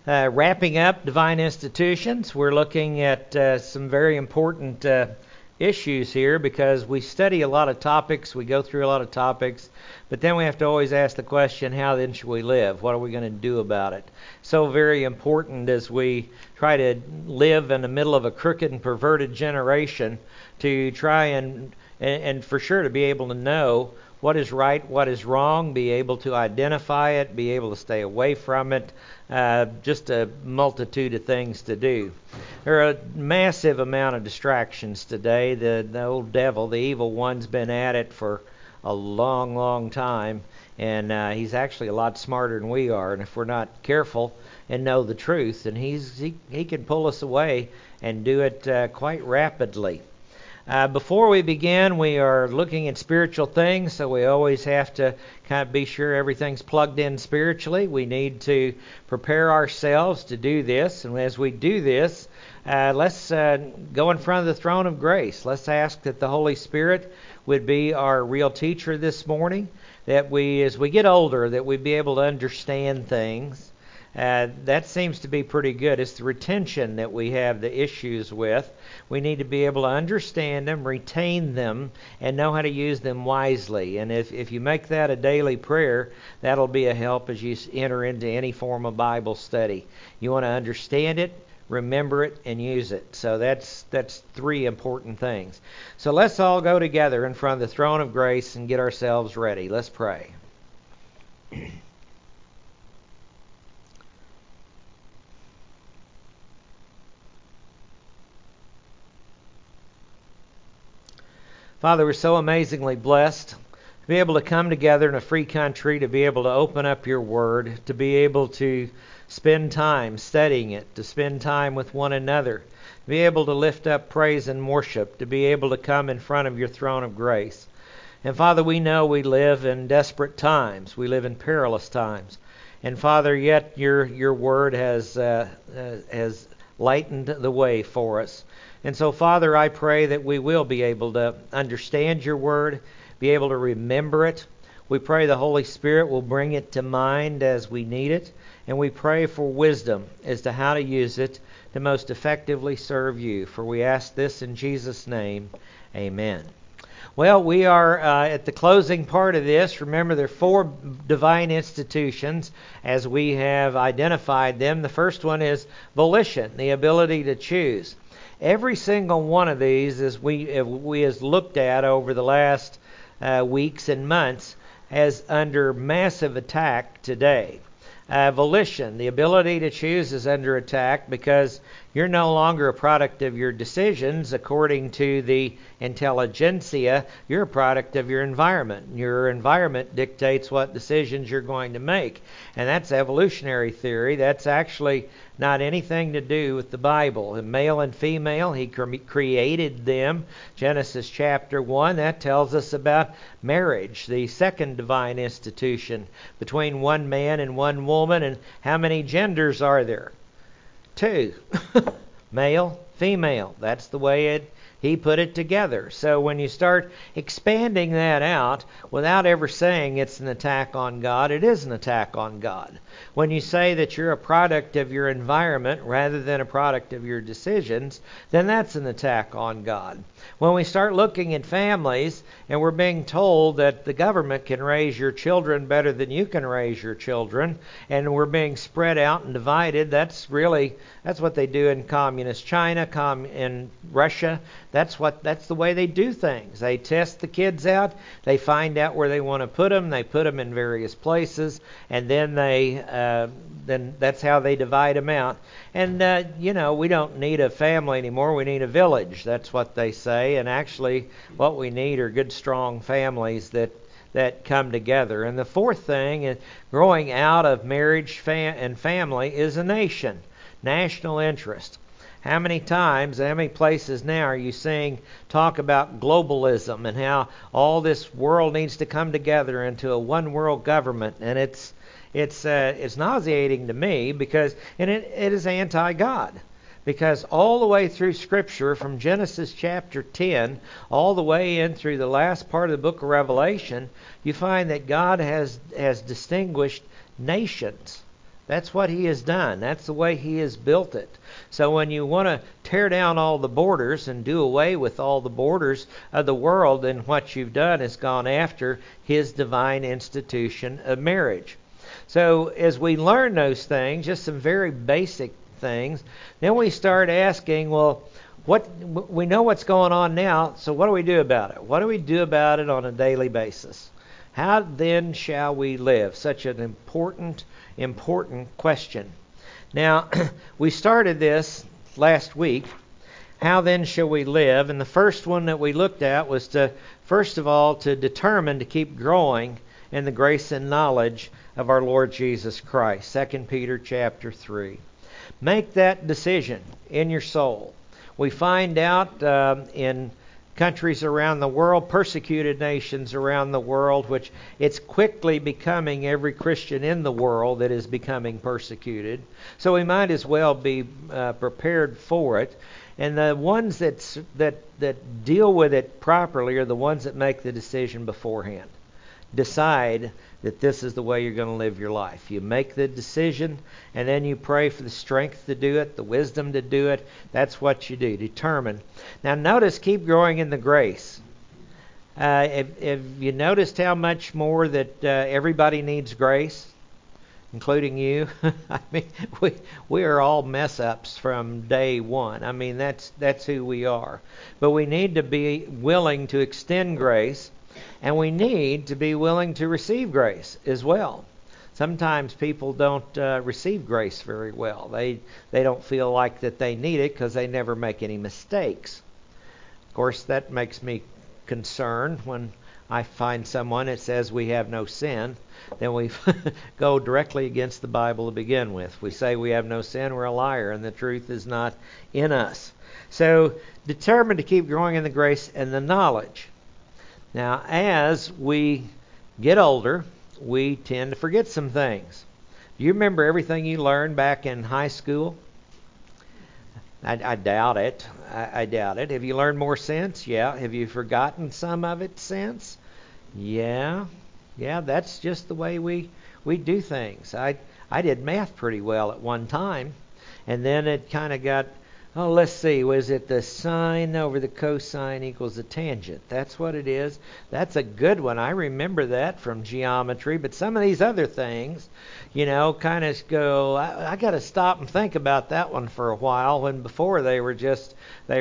Wrapping up Divine Institutions, we're looking at some very important issues here because we study a lot of topics, we go through a lot of topics, but then we have to always ask the question, how then should we live? What are we going to do about it? So very important as we try to live in the middle of a crooked and perverted generation to try and for sure to be able to know what is right, what is wrong, be able to identify it, be able to stay away from it. Just a multitude of things to do. There are a massive amount of distractions today. The old devil, the evil one's been at it for a long, long time, and he's actually a lot smarter than we are. And if we're not careful and know the truth, then he can pull us away and do it quite rapidly. Before we begin, we are looking at spiritual things, so we always have to kind of be sure everything's plugged in spiritually. We need to prepare ourselves to do this, and as we do this, let's go in front of the throne of grace. Let's ask that the Holy Spirit would be our real teacher this morning, that we, as we get older, that we'd be able to understand things. That seems to be pretty good. It's the retention that we have the issues with. We need to be able to understand them, retain them, and know how to use them wisely. And if you make that a daily prayer, that'll be a help as you enter into any form of Bible study. You want to understand it, remember it, and use it. So that's three important things. So let's all go together in front of the throne of grace and get ourselves ready. Let's pray. Father, we're so amazingly blessed to be able to come together in a free country, to be able to open up your word, to be able to spend time studying it, to spend time with one another, to be able to lift up praise and worship, to be able to come in front of your throne of grace. And Father, we know we live in desperate times. We live in perilous times. And Father, yet your word has lightened the way for us. And so, Father, I pray that we will be able to understand your word, be able to remember it. We pray the Holy Spirit will bring it to mind as we need it. And we pray for wisdom as to how to use it to most effectively serve you. For we ask this in Jesus' name. Amen. Well, we are at the closing part of this. Remember, there are 4 divine institutions as we have identified them. The first one is volition, the ability to choose. Every single one of these, as we has looked at over the last weeks and months, is under massive attack today. Volition, the ability to choose, is under attack because you're no longer a product of your decisions according to the intelligentsia. You're a product of your environment. Your environment dictates what decisions you're going to make. And that's evolutionary theory. That's actually not anything to do with the Bible. And male and female, he created them. Genesis chapter 1, that tells us about marriage, the second divine institution between one man and one woman. And how many genders are there? 2. Male, female. That's the way he put it together. So when you start expanding that out without ever saying it's an attack on God, it is an attack on God. When you say that you're a product of your environment rather than a product of your decisions, then that's an attack on God. When we start looking at families and we're being told that the government can raise your children better than you can raise your children, and we're being spread out and divided, that's what they do in communist China, in Russia. That's the way they do things. They test the kids out. They find out where they want to put them. They put them in various places, and then then that's how they divide them out. And we don't need a family anymore. We need a village. That's what they say. And actually, what we need are good, strong families that come together. And the fourth thing is growing out of marriage and family is a nation, national interest. How many times, how many places now are you seeing talk about globalism and how all this world needs to come together into a one world government? And it's nauseating to me because it is anti-God. Because all the way through Scripture, from Genesis chapter 10, all the way in through the last part of the book of Revelation, you find that God has distinguished nations That's what He has done. That's the way He has built it. So when you want to tear down all the borders and do away with all the borders of the world, then what you've done is gone after His divine institution of marriage. So as we learn those things, just some very basic things, then we start asking, well, we know what's going on now, so what do we do about it? What do we do about it on a daily basis? How then shall we live? Such an important question. Now, we started this last week. How then shall we live? And the first one that we looked at was to, first of all, to determine to keep growing in the grace and knowledge of our Lord Jesus Christ. 2 Peter chapter 3. Make that decision in your soul. We find out in countries around the world, persecuted nations around the world, which it's quickly becoming every Christian in the world that is becoming persecuted. So we might as well be prepared for it. And the ones that deal with it properly are the ones that make the decision beforehand. Decide that this is the way you're going to live your life. You make the decision, and then you pray for the strength to do it, the wisdom to do it. That's what you do. Determine. Now notice, keep growing in the grace. Have you noticed how much more that everybody needs grace, including you? I mean, we are all mess-ups from day one. I mean, that's who we are. But we need to be willing to extend grace. And we need to be willing to receive grace as well. Sometimes people don't receive grace very well. They don't feel like that they need it because they never make any mistakes. Of course, that makes me concerned when I find someone that says we have no sin. Then we go directly against the Bible to begin with. We say we have no sin, we're a liar, and the truth is not in us. So, determined to keep growing in the grace and the knowledge. Now, as we get older, we tend to forget some things. Do you remember everything you learned back in high school? I doubt it. I doubt it. Have you learned more since? Yeah. Have you forgotten some of it since? Yeah. Yeah, that's just the way we do things. I did math pretty well at one time, and then it kind of got... Oh, let's see. Was it the sine over the cosine equals the tangent? That's what it is. That's a good one. I remember that from geometry. But some of these other things, kind of go, I got to stop and think about that one for a while, when before they were just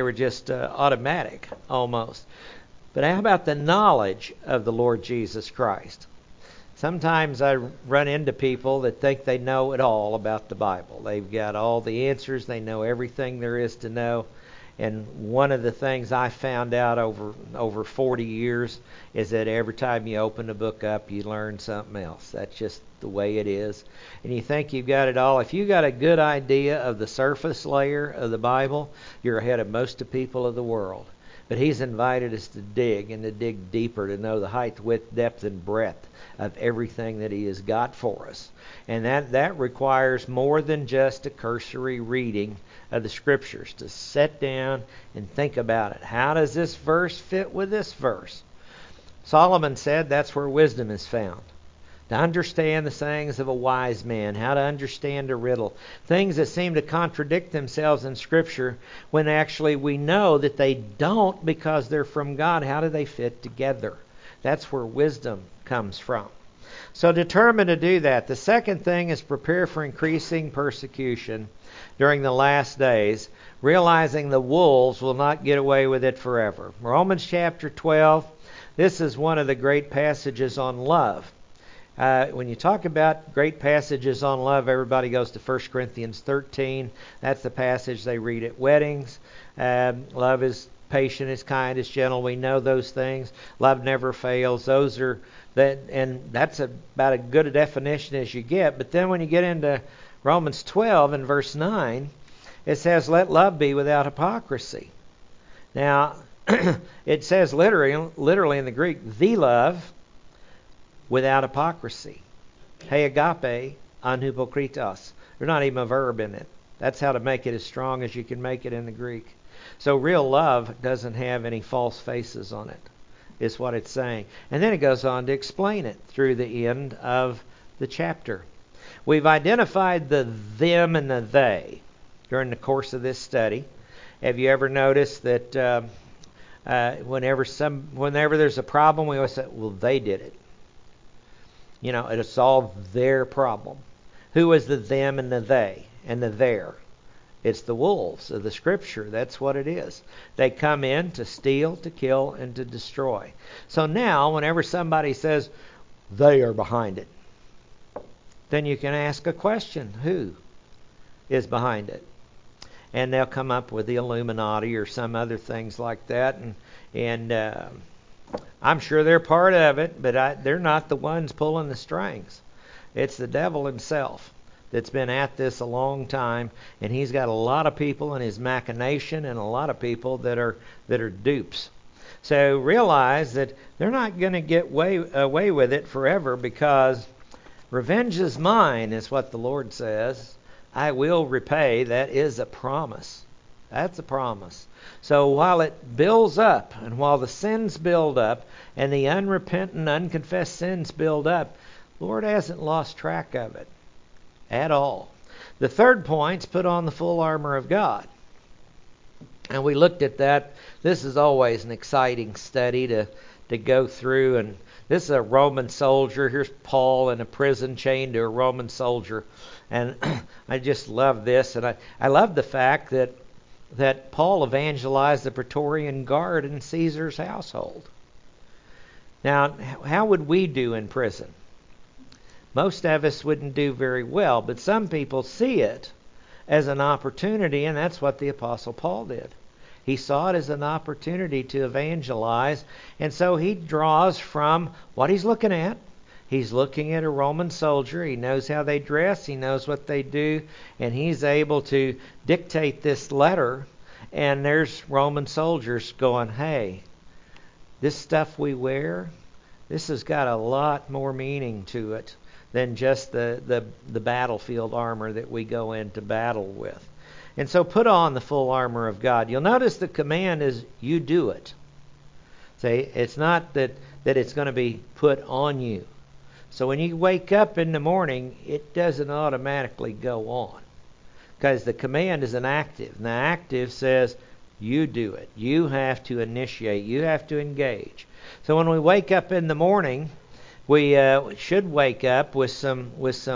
automatic almost. But how about the knowledge of the Lord Jesus Christ? Sometimes I run into people that think they know it all about the Bible. They've got all the answers. They know everything there is to know. And one of the things I found out over 40 years is that every time you open a book up, you learn something else. That's just the way it is. And you think you've got it all. If you got a good idea of the surface layer of the Bible, you're ahead of most of people of the world. But He's invited us to dig, and to dig deeper, to know the height, width, depth, and breadth of everything that He has got for us. And that requires more than just a cursory reading of the Scriptures, to sit down and think about it. How does this verse fit with this verse? Solomon said that's where wisdom is found. To understand the sayings of a wise man, how to understand a riddle. Things that seem to contradict themselves in Scripture, when actually we know that they don't because they're from God. How do they fit together? That's where wisdom comes from. So determine to do that. The second thing is prepare for increasing persecution during the last days, realizing the wolves will not get away with it forever. Romans chapter 12, this is one of the great passages on love. When you talk about great passages on love, everybody goes to 1 Corinthians 13. That's the passage they read at weddings. Love is patient, is kind, is gentle. We know those things. Love never fails. And that's about as good a definition as you get. But then when you get into Romans 12 and verse 9, it says, let love be without hypocrisy. Now, it says literally in the Greek, the love without hypocrisy. Hey agape, anhypokritos. There's not even a verb in it. That's how to make it as strong as you can make it in the Greek. So real love doesn't have any false faces on it, is what it's saying. And then it goes on to explain it through the end of the chapter. we've identified the them and the they during the course of this study. Have you ever noticed that whenever there's a problem, we always say, well, they did it. It'll solve their problem. Who is the them and the they and the their? It's the wolves of the Scripture. That's what it is. They come in to steal, to kill, and to destroy. So now, whenever somebody says, they are behind it, then you can ask a question. Who is behind it? And they'll come up with the Illuminati or some other things like that. And I'm sure they're part of it, but they're not the ones pulling the strings. It's the devil himself that's been at this a long time, and he's got a lot of people in his machination and a lot of people that are dupes. So realize that they're not going to get away with it forever, because revenge is mine, is what the Lord says. I will repay. That is a promise. That's a promise. So while it builds up, and while the sins build up, and the unrepentant, unconfessed sins build up, the Lord hasn't lost track of it at all. The third point is put on the full armor of God. And we looked at that. This is always an exciting study to go through. And this is a Roman soldier. Here's Paul in a prison chained to a Roman soldier. And I just love this. And I love the fact that Paul evangelized the Praetorian Guard in Caesar's household. Now, how would we do in prison? Most of us wouldn't do very well, but some people see it as an opportunity, and that's what the Apostle Paul did. He saw it as an opportunity to evangelize, and so he draws from what he's looking at. He's looking at a Roman soldier. He knows how they dress. He knows what they do, and he's able to dictate this letter, and there's Roman soldiers going, hey, this stuff we wear, this has got a lot more meaning to it than just the battlefield armor that we go into battle with. And so put on the full armor of God. You'll notice the command is you do it. Say, it's not that it's going to be put on you. So when you wake up in the morning, it doesn't automatically go on, because the command is an active. And the active says you do it. You have to initiate. You have to engage. So when we wake up in the morning, we should wake up with some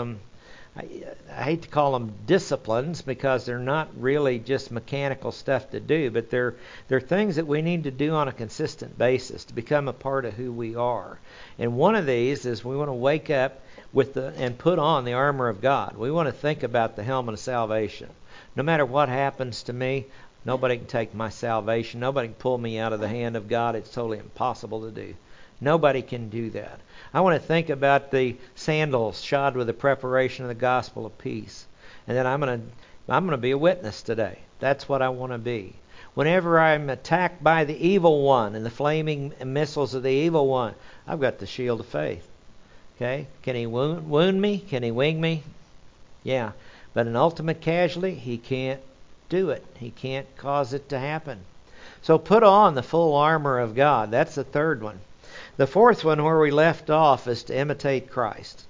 I hate to call them disciplines, because they're not really just mechanical stuff to do, but they're things that we need to do on a consistent basis to become a part of who we are. And one of these is we want to wake up and put on the armor of God. We want to think about the helmet of salvation. No matter what happens to me, nobody can take my salvation. Nobody can pull me out of the hand of God. It's totally impossible to do. Nobody can do that. I want to think about the sandals shod with the preparation of the gospel of peace. And then I'm going to be a witness today. That's what I want to be. Whenever I'm attacked by the evil one and the flaming missiles of the evil one, I've got the shield of faith. Okay? Can he wound me? Can he wing me? Yeah. But an ultimate casualty, he can't do it. He can't cause it to happen. So put on the full armor of God. That's the third one. The fourth one, where we left off, is to imitate Christ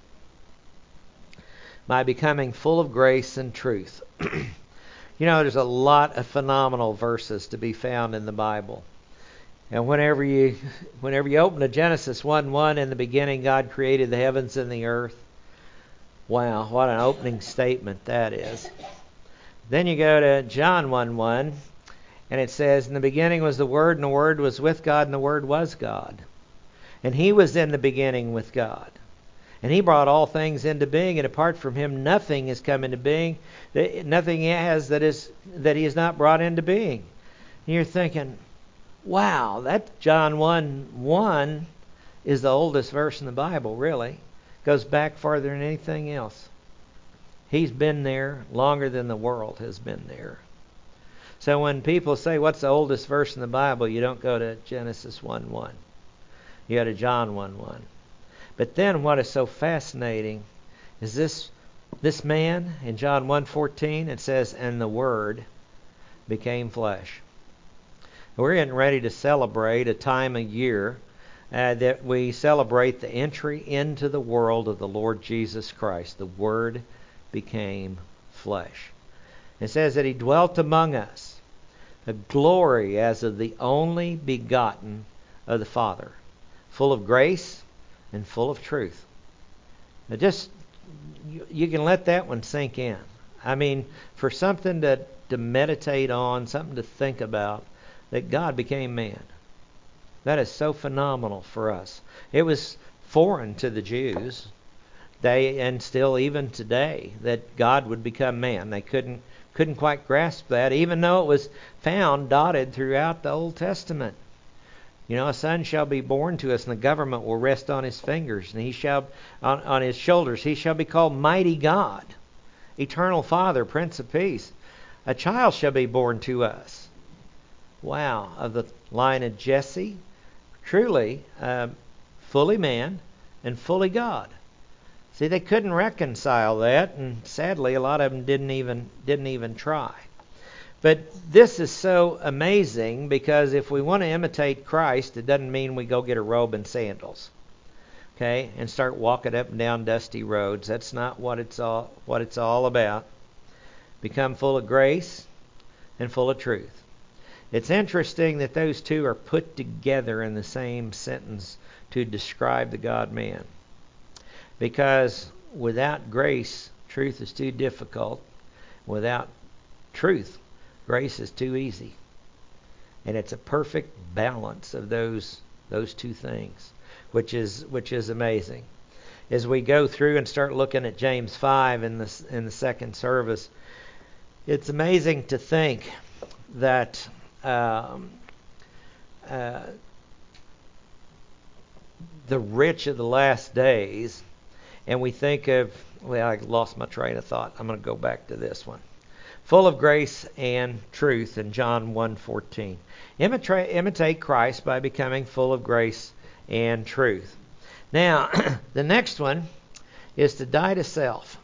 by becoming full of grace and truth. There's a lot of phenomenal verses to be found in the Bible. And whenever you open to Genesis 1:1, in the beginning God created the heavens and the earth. Wow, what an opening statement that is. Then you go to John 1:1, and it says, in the beginning was the Word, and the Word was with God, and the Word was God. And He was in the beginning with God. And He brought all things into being, and apart from Him nothing has come into being. Nothing has that He has not brought into being. And you're thinking, wow, that John 1:1 is the oldest verse in the Bible, really. Goes back farther than anything else. He's been there longer than the world has been there. So when people say, what's the oldest verse in the Bible? You don't go to Genesis 1:1. You go to John 1:1. But then what is so fascinating is this man in John 1:14, it says, and the Word became flesh. We're getting ready to celebrate a time of year that we celebrate the entry into the world of the Lord Jesus Christ. The Word became flesh. It says that He dwelt among us, a glory as of the only begotten of the Father, full of grace and full of truth. Now just, you can let that one sink in. I mean, for something to meditate on, something to think about, that God became man. That is so phenomenal for us. It was foreign to the Jews, and still even today, that God would become man. They couldn't quite grasp that, even though it was found dotted throughout the Old Testament. You know, a son shall be born to us, and the government will rest on his fingers, and he shall on his shoulders. He shall be called Mighty God, Eternal Father, Prince of Peace. A child shall be born to us. Wow, of the line of Jesse, truly fully man and fully God. See, they couldn't reconcile that, and sadly, a lot of them didn't even try. But this is so amazing, because if we want to imitate Christ, it doesn't mean we go get a robe and sandals, okay, and start walking up and down dusty roads. That's not what it's all about. Become full of grace and full of truth. It's interesting that those two are put together in the same sentence to describe the God-man. Because without grace, truth is too difficult. Without truth, grace is too easy. And it's a perfect balance of those two things, which is amazing. As we go through and start looking at James 5 in the second service, it's amazing to think that the rich of the last days, and we think of, well, I lost my train of thought. I'm going to go back to this one. Full of grace and truth in John 1:14. Imitate Christ by becoming full of grace and truth. Now, the next one is to die to self.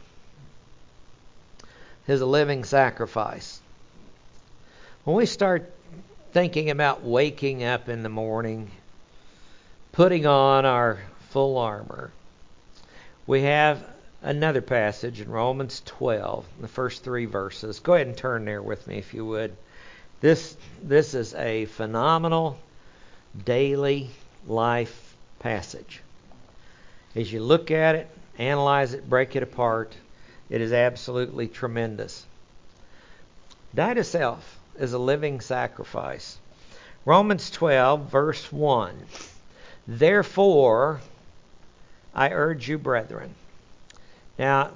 Is a living sacrifice. When we start thinking about waking up in the morning, putting on our full armor, we have another passage in Romans 12, the first 3 verses. Go ahead and turn there with me if you would. This is a phenomenal daily life passage. As you look at it, analyze it, break it apart, it is absolutely tremendous. Die to self is a living sacrifice. Romans 12, verse 1. Therefore, I urge you, brethren. Now,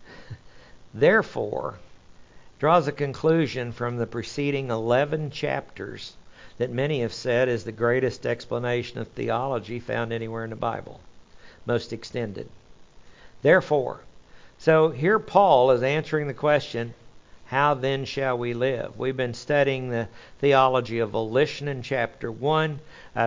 therefore draws a conclusion from the preceding 11 chapters that many have said is the greatest explanation of theology found anywhere in the Bible. Most extended. Therefore. So here Paul is answering the question, how then shall we live? We've been studying the theology of volition in chapter 1,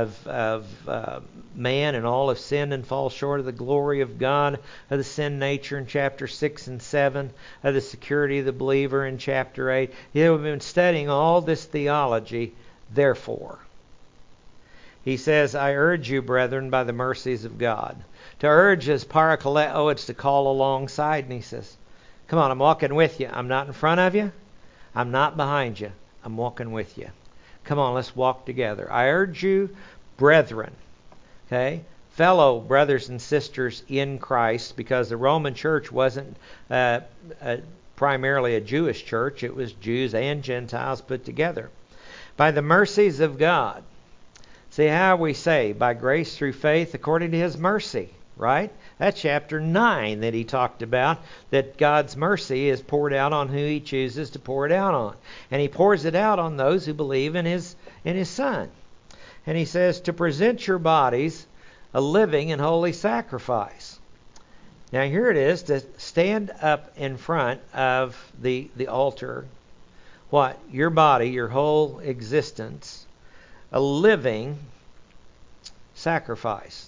of man and all have sinned and fall short of the glory of God, of the sin nature in chapter 6 and 7, of the security of the believer in chapter 8. We've been studying all this theology, therefore. He says, I urge you, brethren, by the mercies of God. To urge is parakaleo, it's to call alongside. And he says, come on, I'm walking with you. I'm not in front of you. I'm not behind you. I'm walking with you. Come on, let's walk together. I urge you, brethren, okay, fellow brothers and sisters in Christ, because the Roman church wasn't primarily a Jewish church. It was Jews and Gentiles put together. By the mercies of God. See how we say, by grace through faith according to His mercy. Right? That's chapter 9 that he talked about, that God's mercy is poured out on who He chooses to pour it out on. And He pours it out on those who believe in His Son. And He says to present your bodies a living and holy sacrifice. Now here it is, to stand up in front of the altar. What? Your body, your whole existence, a living sacrifice.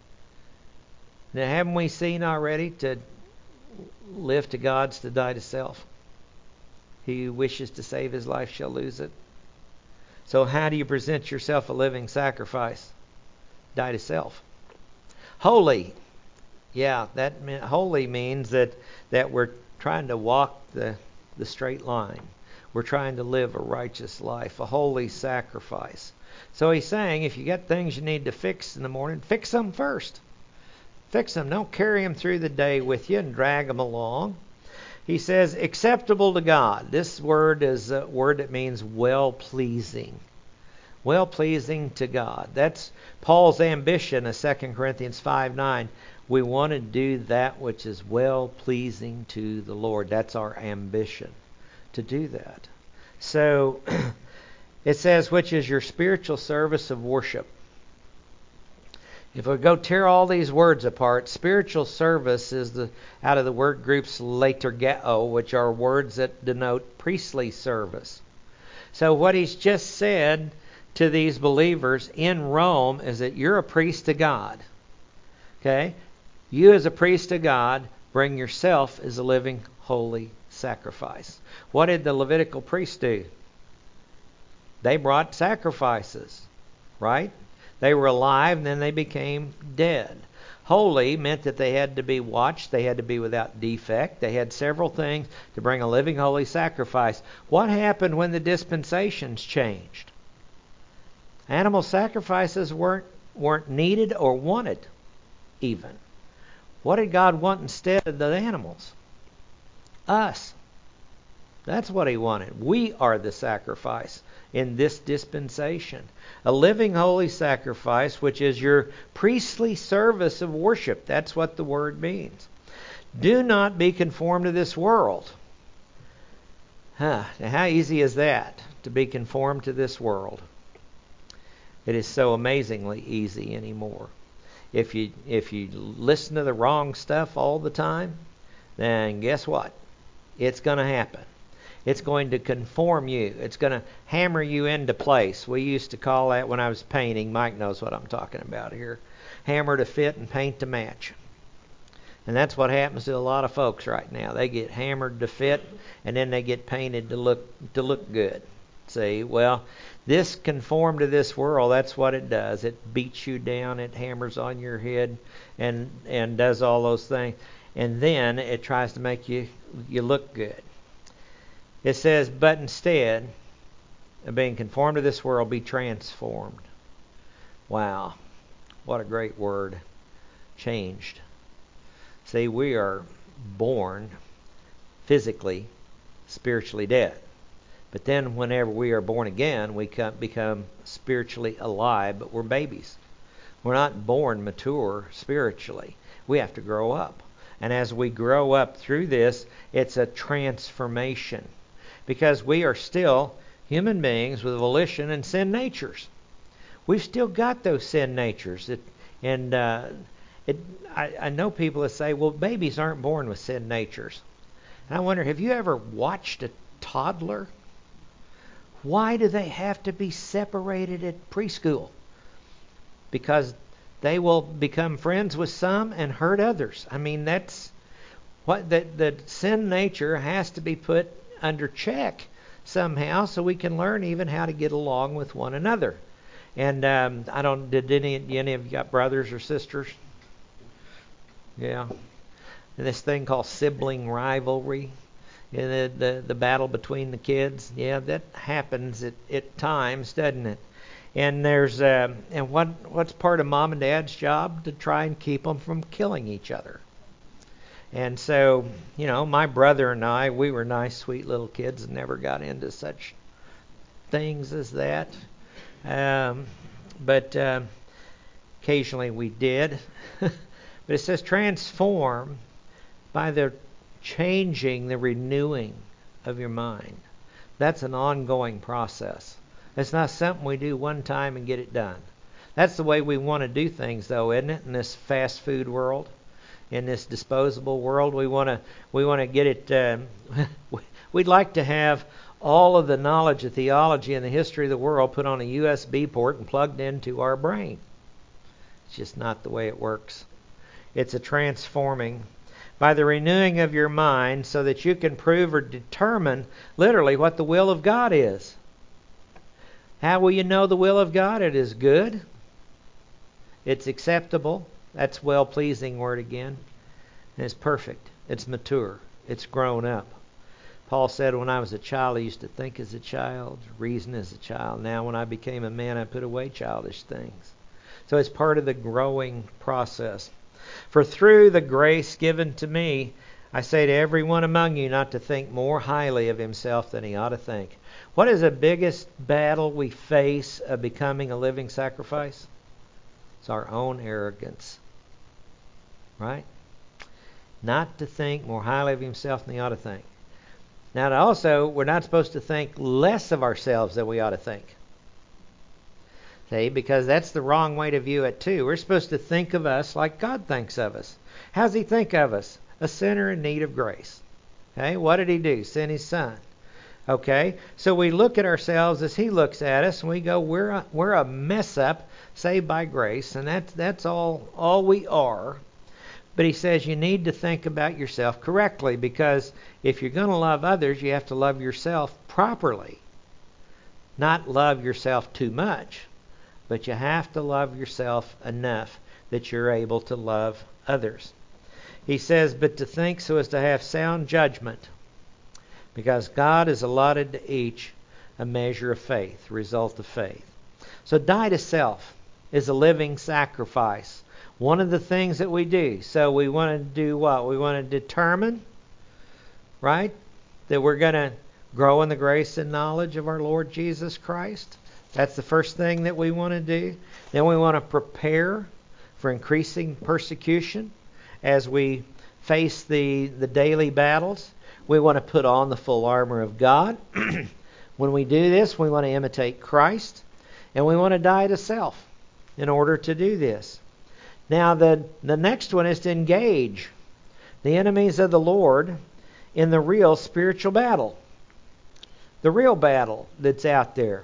Now, haven't we seen already to live to God's to die to self? He who wishes to save his life shall lose it. So how do you present yourself a living sacrifice? Die to self. Holy. Yeah, holy means that we're trying to walk the straight line. We're trying to live a righteous life, a holy sacrifice. So he's saying if you got things you need to fix in the morning, fix them first. Fix them. Don't carry them through the day with you and drag them along. He says acceptable to God. This word is a word that means well-pleasing. Well-pleasing to God. That's Paul's ambition in 2 Corinthians 5:9. We want to do that which is well-pleasing to the Lord. That's our ambition, to do that. So it says, which is your spiritual service of worship. If we go tear all these words apart, spiritual service is out of the word groups liturgeo, which are words that denote priestly service. So what he's just said to these believers in Rome is that you're a priest to God. Okay? You as a priest to God, bring yourself as a living, holy sacrifice. What did the Levitical priests do? They brought sacrifices, right? They were alive, and then they became dead. Holy meant that they had to be watched. They had to be without defect. They had several things to bring a living, holy sacrifice. What happened when the dispensations changed? Animal sacrifices weren't needed or wanted even. What did God want instead of the animals? Us. That's what he wanted. We are the sacrifice in this dispensation. A living holy sacrifice, which is your priestly service of worship. That's what the word means. Do not be conformed to this world. Now, how easy is that, to be conformed to this world? It is so amazingly easy anymore. If you listen to the wrong stuff all the time, then guess what? It's going to happen. It's going to conform you. It's going to hammer you into place. We used to call that when I was painting. Mike knows what I'm talking about here. Hammer to fit and paint to match. And that's what happens to a lot of folks right now. They get hammered to fit, and then they get painted to look good. See, well, this conform to this world, that's what it does. It beats you down, it hammers on your head, and does all those things. And then it tries to make you look good. It says, but instead of being conformed to this world, be transformed. Wow, what a great word. Changed. See, we are born physically, spiritually dead. But then whenever we are born again, we become spiritually alive, but we're babies. We're not born mature spiritually. We have to grow up. And as we grow up through this, it's a transformation. Because we are still human beings with volition and sin natures. We've still got those sin natures. I know people that say, well, babies aren't born with sin natures. And I wonder, have you ever watched a toddler? Why do they have to be separated at preschool? Because they will become friends with some and hurt others. I mean, that's what the sin nature has to be put under check somehow, so we can learn even how to get along with one another. And did any of you got brothers or sisters? Yeah. And this thing called sibling rivalry, the battle between the kids. Yeah, that happens at times, doesn't it? And there's and what's part of mom and dad's job? To try and keep them from killing each other. And so, my brother and I, we were nice, sweet little kids and never got into such things as that. But occasionally we did. But it says transform by the changing, the renewing of your mind. That's an ongoing process. It's not something we do one time and get it done. That's the way we want to do things, though, isn't it? In this fast food world, in this disposable world, we want to get it. We'd like to have all of the knowledge of theology and the history of the world put on a USB port and plugged into our brain. It's just not the way it works. It's a transforming by the renewing of your mind so that you can prove or determine literally what the will of God is. How will you know the will of God? It is good. It's acceptable. That's well-pleasing word again. And it's perfect. It's mature. It's grown up. Paul said, when I was a child, I used to think as a child, reason as a child. Now when I became a man, I put away childish things. So it's part of the growing process. For through the grace given to me, I say to every one among you not to think more highly of himself than he ought to think. What is the biggest battle we face of becoming a living sacrifice? It's our own arrogance. Right? Not to think more highly of himself than he ought to think. Now, also, we're not supposed to think less of ourselves than we ought to think. See, because that's the wrong way to view it too. We're supposed to think of us like God thinks of us. How does he think of us? A sinner in need of grace. Okay, what did he do? Send his son. Okay, so we look at ourselves as he looks at us, and we go, we're a mess up, saved by grace, and that's all we are. But he says you need to think about yourself correctly, because if you're going to love others, you have to love yourself properly. Not love yourself too much, but you have to love yourself enough that you're able to love others. He says, but to think so as to have sound judgment, because God has allotted to each a measure of faith, result of faith. So die to self is a living sacrifice. One of the things that we do. So we want to do what? We want to determine, right, that we're going to grow in the grace and knowledge of our Lord Jesus Christ. That's the first thing that we want to do. Then we want to prepare for increasing persecution as we face the daily battles. We want to put on the full armor of God. When we do this, we want to imitate Christ. And we want to die to self in order to do this. Now, the next one is to engage the enemies of the Lord in the real spiritual battle. The real battle that's out there.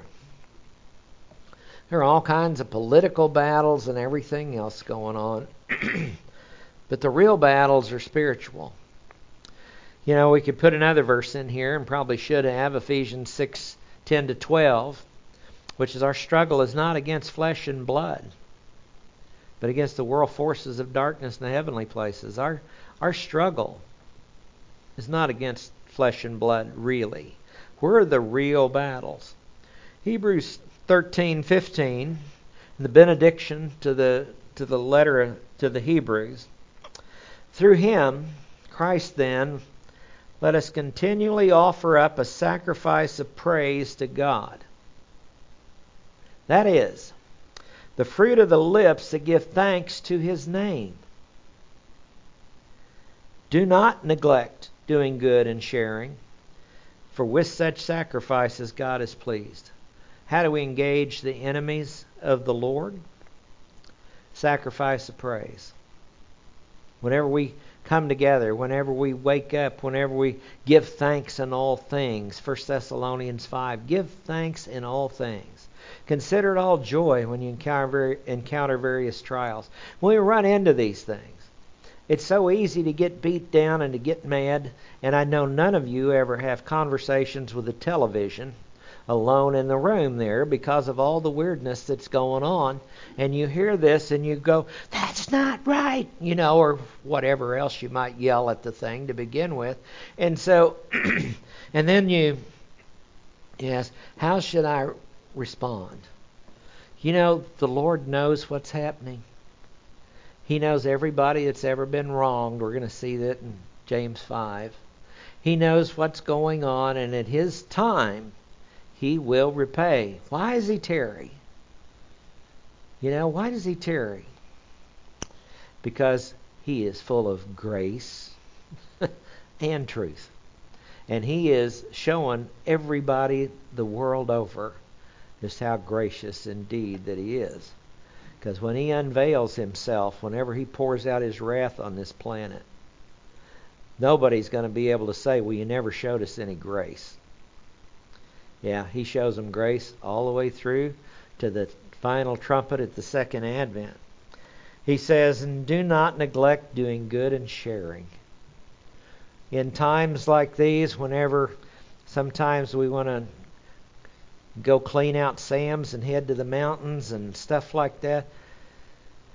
There are all kinds of political battles and everything else going on. But the real battles are spiritual. You know, we could put another verse in here, and probably should have, Ephesians 6:10-12, which is our struggle is not against flesh and blood, but against the world forces of darkness in the heavenly places. Our struggle is not against flesh and blood, really. Where are the real battles? Hebrews 13:15, the benediction to the letter to the Hebrews. Through him, Christ then, let us continually offer up a sacrifice of praise to God. That is, the fruit of the lips that give thanks to his name. Do not neglect doing good and sharing, for with such sacrifices God is pleased. How do we engage the enemies of the Lord? Sacrifice of praise. Whenever we come together, whenever we wake up, whenever we give thanks in all things. 1 Thessalonians 5, give thanks in all things. Consider it all joy when you encounter various trials. When we run into these things, it's so easy to get beat down and to get mad. And I know none of you ever have conversations with the television alone in the room there because of all the weirdness that's going on. And you hear this and you go, that's not right, you know, or whatever else you might yell at the thing to begin with. And so, and then you ask, how should I respond? You know, the Lord knows what's happening. He knows everybody that's ever been wronged. We're going to see that in James 5. He knows what's going on, and at his time, he will repay. Why does he tarry? You know, why does he tarry? Because he is full of grace and truth. And he is showing everybody the world over just how gracious indeed that he is. Because when he unveils himself, whenever he pours out his wrath on this planet, nobody's going to be able to say, well, you never showed us any grace. Yeah, he shows them grace all the way through to the final trumpet at the second advent. He says, and do not neglect doing good and sharing. In times like these, whenever sometimes we want to go clean out Sam's and head to the mountains and stuff like that,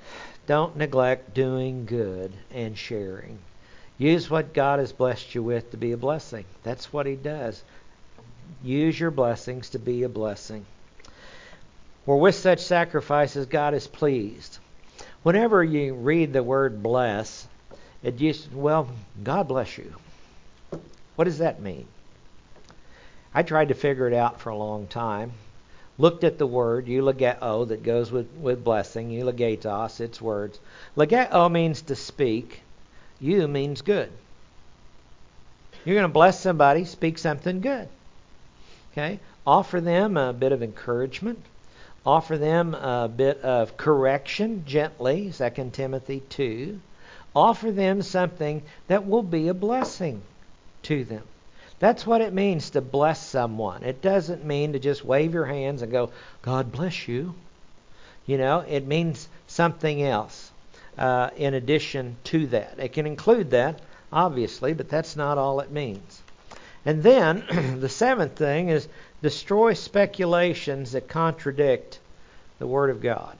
Don't neglect doing good and sharing. Use what God has blessed you with to be a blessing. That's what He does. Use your blessings to be a blessing. For with such sacrifices, God is pleased. Whenever you read the word bless, it used, well, God bless you. What does that mean? I tried to figure it out for a long time. Looked at the word, eulogeo, that goes with blessing. Eulogetos, it's words. Logeo means to speak. You means good. You're going to bless somebody, speak something good. Okay? Offer them a bit of encouragement. Offer them a bit of correction gently, 2 Timothy 2. Offer them something that will be a blessing to them. That's what it means to bless someone. It doesn't mean to just wave your hands and go, God bless you. You know, it means something else in addition to that. It can include that, obviously, but that's not all it means. And then the seventh thing is destroy speculations that contradict the Word of God.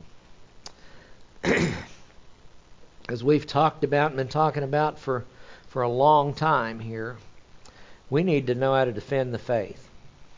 As we've talked about and been talking about for a long time here, we need to know how to defend the faith.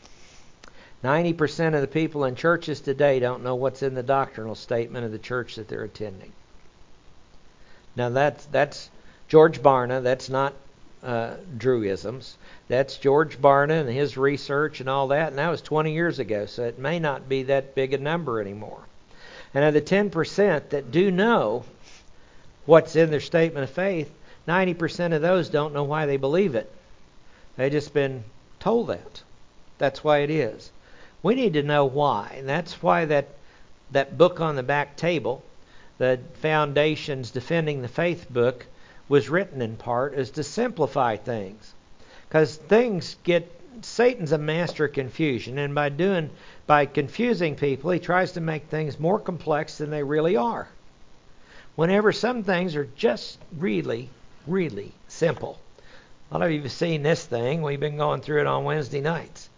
90% of the people in churches today don't know what's in the doctrinal statement of the church that they're attending. Now that's George Barna. That's not Druisms. That's George Barna and his research and all that. And that was 20 years ago, so it may not be that big a number anymore. And of the 10% that do know what's in their statement of faith, 90% of those don't know why they believe it. They've just been told that. That's why it is. We need to know why. And that's why that book on the back table, the Foundations Defending the Faith book, was written in part is to simplify things. Because Satan's a master of confusion. And by confusing people, he tries to make things more complex than they really are. Whenever some things are just really, really simple. A lot of you have seen this thing. We've been going through it on Wednesday nights.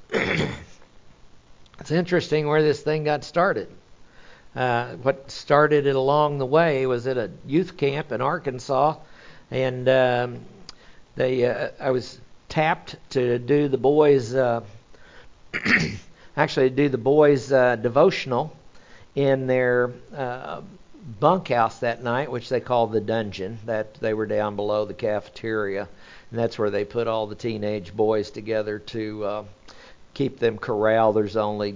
It's interesting where this thing got started. What started it along the way was at a youth camp in Arkansas, and I was tapped to do the boys, devotional in their bunkhouse that night, which they called the dungeon. That they were down below the cafeteria, and that's where they put all the teenage boys together to keep them corralled. There's only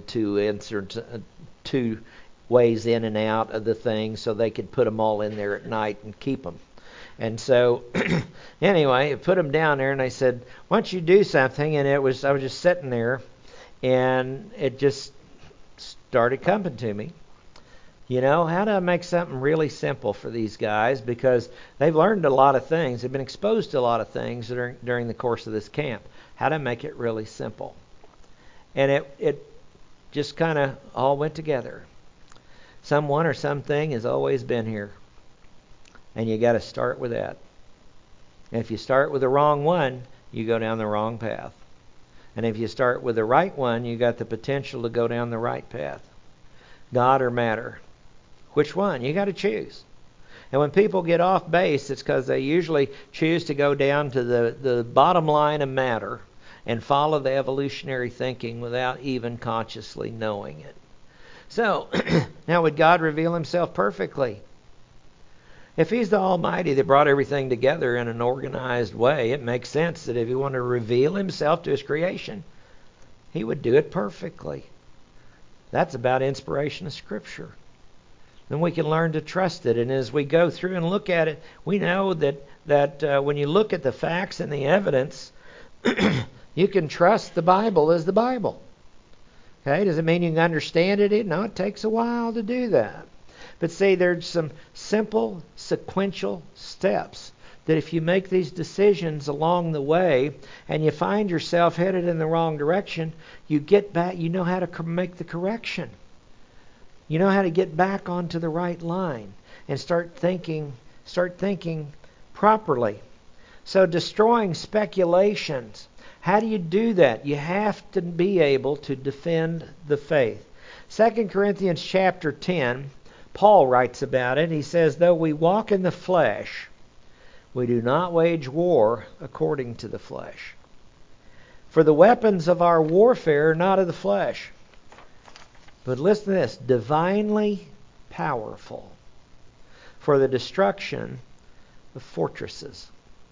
two ways in and out of the thing, so they could put them all in there at night and keep them. And so, anyway, I put them down there, and I said, "Why don't you do something?" And I was just sitting there, and it just started coming to me. You know, how do I make something really simple for these guys? Because they've learned a lot of things. They've been exposed to a lot of things during the course of this camp. How to make it really simple. And it just kind of all went together. Someone or something has always been here. And you got to start with that. And if you start with the wrong one, you go down the wrong path. And if you start with the right one, you got the potential to go down the right path. God or matter. Which one? You got to choose. And when people get off base, it's because they usually choose to go down to the bottom line of matter and follow the evolutionary thinking without even consciously knowing it. So, now would God reveal Himself perfectly? If He's the Almighty that brought everything together in an organized way, it makes sense that if He wanted to reveal Himself to His creation, He would do it perfectly. That's about inspiration of Scripture. Then we can learn to trust it. And as we go through and look at it, we know that when you look at the facts and the evidence, you can trust the Bible as the Bible. Okay? Does it mean you can understand it? No, it takes a while to do that. But see, there's some simple sequential steps that if you make these decisions along the way and you find yourself headed in the wrong direction, you get back, you know how to make the correction. You know how to get back onto the right line and start thinking properly. So destroying speculations. How do you do that? You have to be able to defend the faith. 2 Corinthians chapter 10, Paul writes about it. He says, though we walk in the flesh, we do not wage war according to the flesh. For the weapons of our warfare are not of the flesh, but listen to this, divinely powerful for the destruction of fortresses.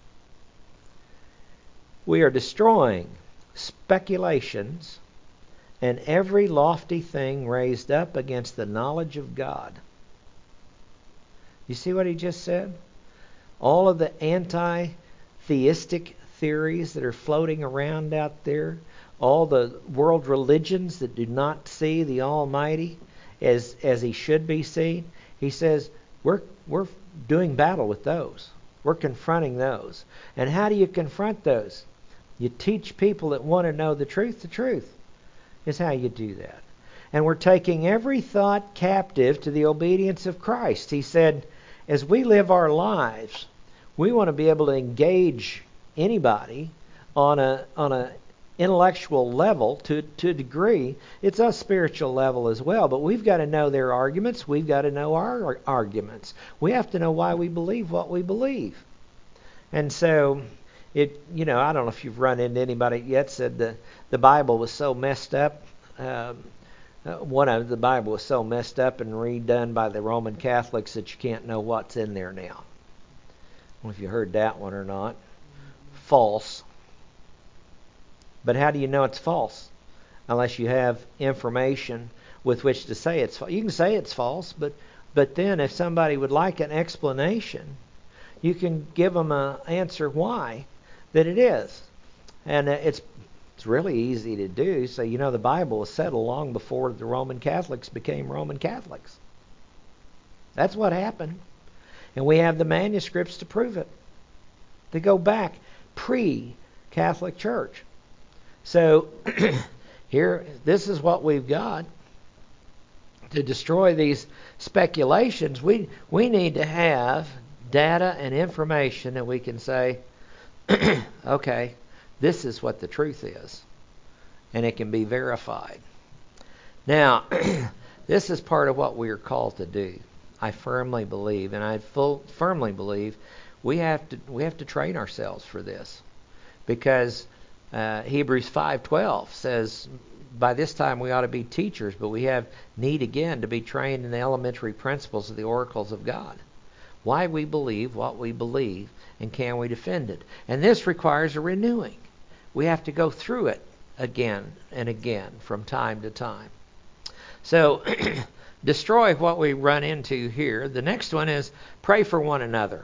We are destroying speculations and every lofty thing raised up against the knowledge of God. You see what he just said? All of the anti-theistic theories that are floating around out there, all the world religions that do not see the Almighty as he should be seen, he says, we're doing battle with those. We're confronting those. And how do you confront those? You teach people that want to know the truth. The truth is how you do that. And we're taking every thought captive to the obedience of Christ. He said, as we live our lives, we want to be able to engage anybody on a intellectual level to a degree. It's a spiritual level as well, but we've got to know their arguments. We've got to know our arguments. We have to know why we believe what we believe. And so, I don't know if you've run into anybody yet said the Bible was so messed up. The Bible was so messed up and redone by the Roman Catholics that you can't know what's in there now. I don't know if you heard that one or not. False. But how do you know it's false? Unless you have information with which to say it's false. You can say it's false, but then if somebody would like an explanation, you can give them an answer why that it is. And it's really easy to do. So, the Bible was settled long before the Roman Catholics became Roman Catholics. That's what happened. And we have the manuscripts to prove it. They go back pre-Catholic Church. So, this is what we've got. To destroy these speculations, we need to have data and information that we can say, okay, this is what the truth is. And it can be verified. Now, this is part of what we are called to do. I firmly believe, and I firmly believe we have to train ourselves for this. Because Hebrews 5:12 says, by this time we ought to be teachers, but we have need again to be trained in the elementary principles of the oracles of God. Why we believe what we believe, and can we defend it? And this requires a renewing. We have to go through it again and again from time to time. So, destroy what we run into here. The next one is pray for one another.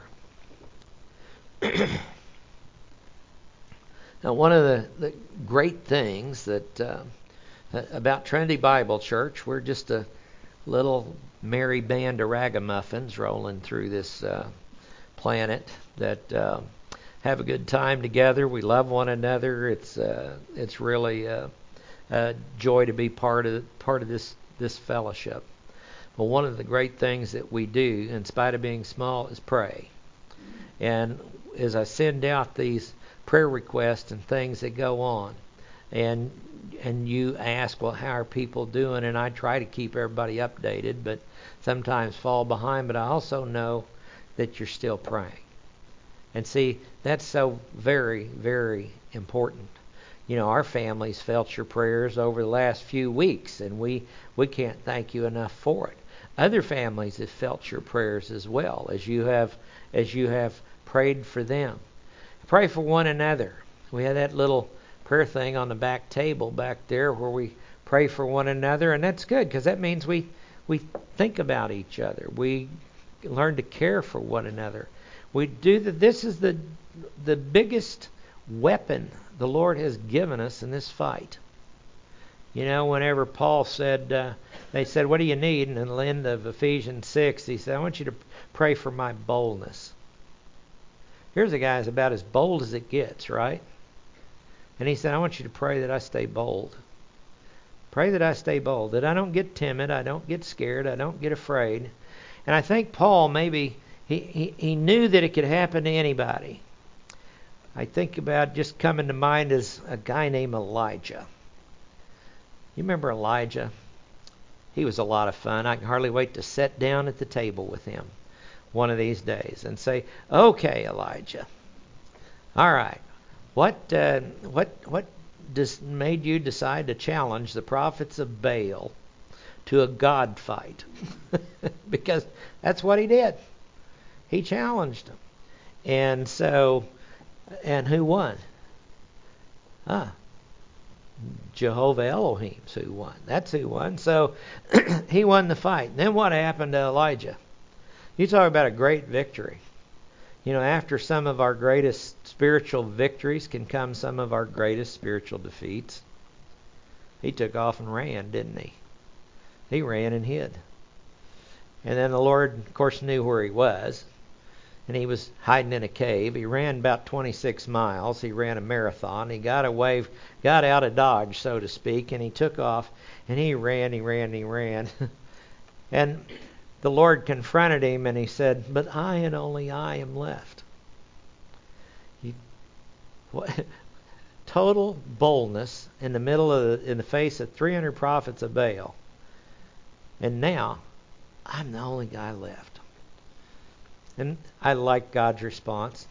Now, one of the great things that about Trinity Bible Church, we're just a little merry band of ragamuffins rolling through this planet that have a good time together. We love one another. It's really a joy to be part of this fellowship. But one of the great things that we do, in spite of being small, is pray. And as I send out these prayer requests and things that go on, and you ask, well, how are people doing? And I try to keep everybody updated, but sometimes fall behind. But I also know that you're still praying. And see, that's so very, very important. Our families felt your prayers over the last few weeks, and we can't thank you enough for it. Other families have felt your prayers as well, as you have prayed for them. Pray for one another. We have that little prayer thing on the back table back there where we pray for one another, and that's good because that means we think about each other. We learn to care for one another. We do that. This is the biggest weapon the Lord has given us in this fight. Whenever Paul said, they said, what do you need? And in the end of Ephesians 6, he said, I want you to pray for my boldness. Here's a guy who's about as bold as it gets, right? And he said, I want you to pray that I stay bold. Pray that I stay bold, that I don't get timid, I don't get scared, I don't get afraid. And I think Paul maybe, he knew that it could happen to anybody. I think about just coming to mind is a guy named Elijah. You remember Elijah? He was a lot of fun. I can hardly wait to sit down at the table with him one of these days and say, "Okay, Elijah. All right. What made you decide to challenge the prophets of Baal to a God fight?" Because that's what he did. He challenged them. And so, and who won? Jehovah Elohim's who won. That's who won. So he won the fight. And then what happened to Elijah? You talk about a great victory. After some of our greatest spiritual victories can come some of our greatest spiritual defeats. He took off and ran, didn't he? He ran and hid. And then the Lord, of course, knew where he was. And he was hiding in a cave. He ran about 26 miles. He ran a marathon. He got out of Dodge, so to speak, and he took off. And he ran. And the Lord confronted him, and he said, "But I and only I am left." Total boldness in the face of 300 prophets of Baal. And now, I'm the only guy left. And I like God's response.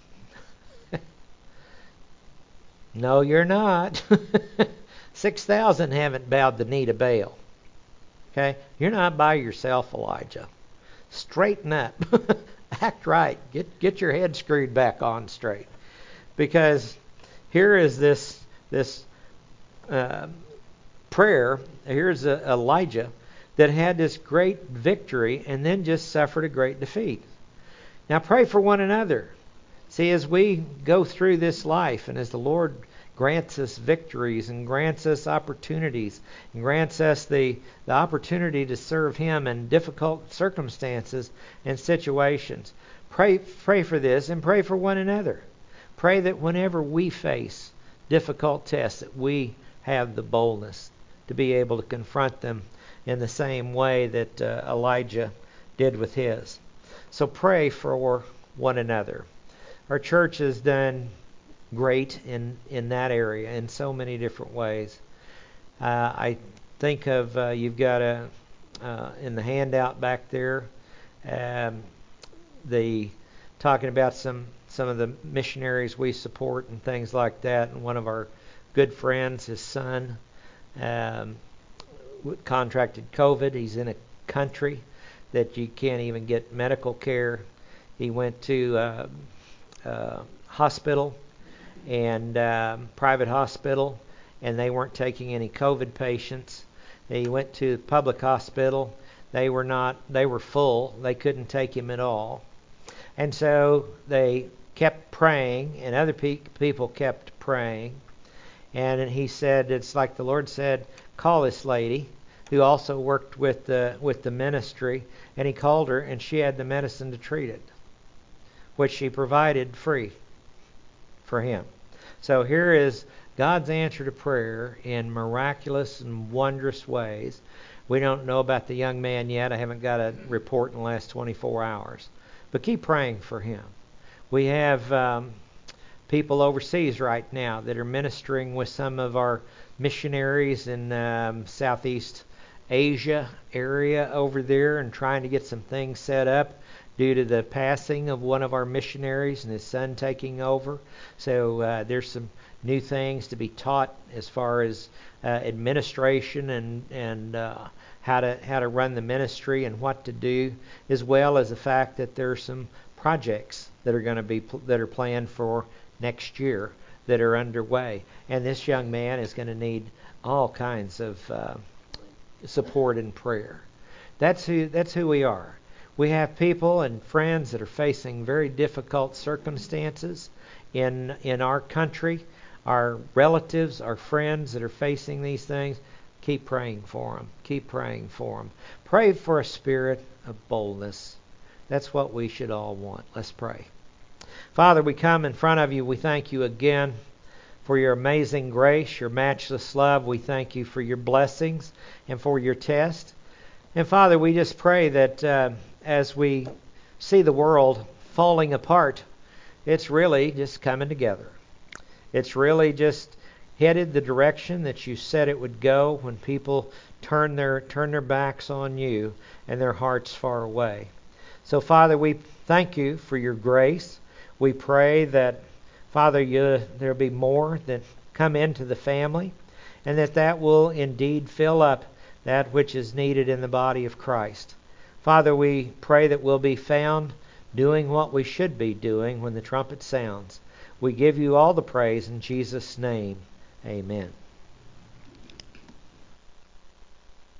No, you're not. 6,000 haven't bowed the knee to Baal. Okay? You're not by yourself, Elijah. Straighten up. Act right. Get your head screwed back on straight. Because here is this prayer. Here's Elijah that had this great victory and then just suffered a great defeat. Now pray for one another. See, as we go through this life and as the Lord grants us victories and grants us opportunities and grants us the opportunity to serve Him in difficult circumstances and situations, pray for this and pray for one another. Pray that whenever we face difficult tests, that we have the boldness to be able to confront them in the same way that Elijah did with his. So pray for one another. Our church has done great in that area in so many different ways. I think of you've got in the handout back there, talking about some of the missionaries we support and things like that. And one of our good friends, his son, contracted COVID. He's in a country that you can't even get medical care. He went to hospital and private hospital, and they weren't taking any COVID patients. He went to public hospital. They were full. They couldn't take him at all. And so they kept praying, and other people kept praying. And he said, it's like the Lord said, call this lady who also worked with the ministry, and he called her, and she had the medicine to treat it, which she provided free for him. So here is God's answer to prayer in miraculous and wondrous ways. We don't know about the young man yet. I haven't got a report in the last 24 hours. But keep praying for him. We have people overseas right now that are ministering with some of our missionaries in Southeast Asia area over there and trying to get some things set up due to the passing of one of our missionaries and his son taking over. So there's some new things to be taught as far as administration and how to run the ministry and what to do, as well as the fact that there are some projects that are planned for next year that are underway. And this young man is going to need all kinds of support and prayer. That's who we are. We have people and friends that are facing very difficult circumstances in our country. Our relatives, our friends that are facing these things, keep praying for them. Keep praying for them. Pray for a spirit of boldness. That's what we should all want. Let's pray. Father, we come in front of you. We thank you again for your amazing grace, your matchless love. We thank you for your blessings and for your test. And Father, we just pray that as we see the world falling apart, it's really just coming together. It's really just headed the direction that you said it would go when people turn their backs on you and their hearts far away. So, Father, we thank you for your grace. We pray that, Father, there'll be more that come into the family, and that will indeed fill up that which is needed in the body of Christ. Father, we pray that we'll be found doing what we should be doing when the trumpet sounds. We give you all the praise in Jesus' name. Amen.